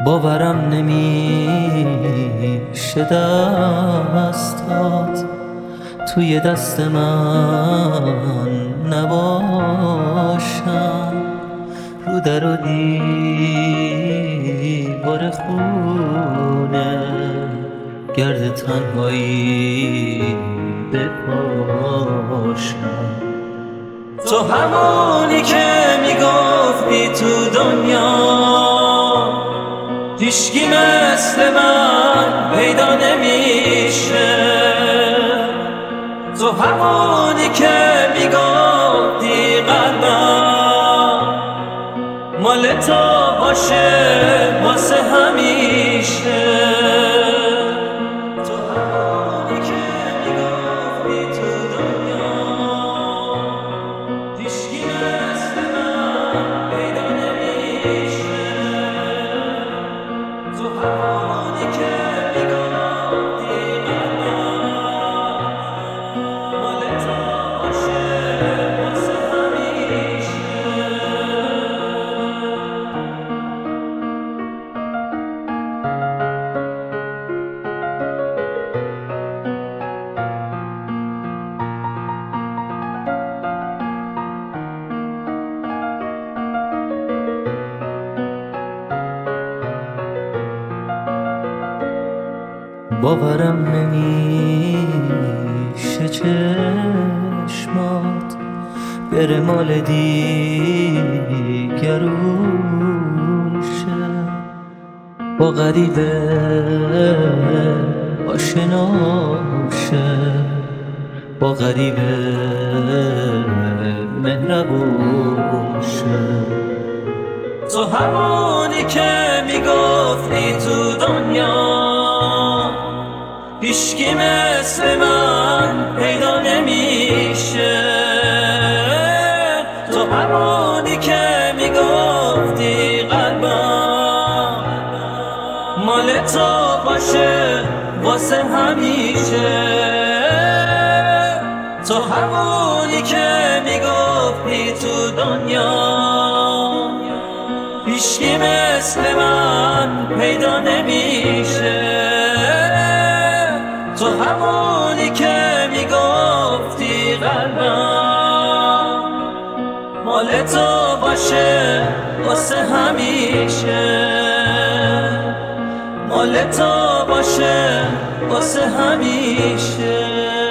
باورم نمیشه دستات توی دست من نباشن، رو در و دیوار خونه گرد تنهایی بپاشن. تو همونی که میگفتی تو دنیا هیچکی مثل من پیدا نمیشه، تو همونی که میگفتی قلبم مال تو باشه واسه همیشه، تو همونی که میگفتی تو دنیا هیچکی مثل من پیدا نمیشه، تو همونی که میگفتی قلبم مال تو باشه واسه همیشه. باورم نمیشه چشمات بره مال دیگرون شه، با غریبه آشنا شه، با غریبه مهربون شه. تو همونی که میگفتی تو دنیا هیچکی مثل من پیدا نمیشه، تو همونی که میگفتی قلبم مال تو باشه واسه همیشه، تو همونی که میگفتی تو دنیا هیچکی مثل من پیدا نمیشه، تو همونی که میگفتی قلبم مال تو باشه واسه همیشه، مال تو باشه واسه همیشه.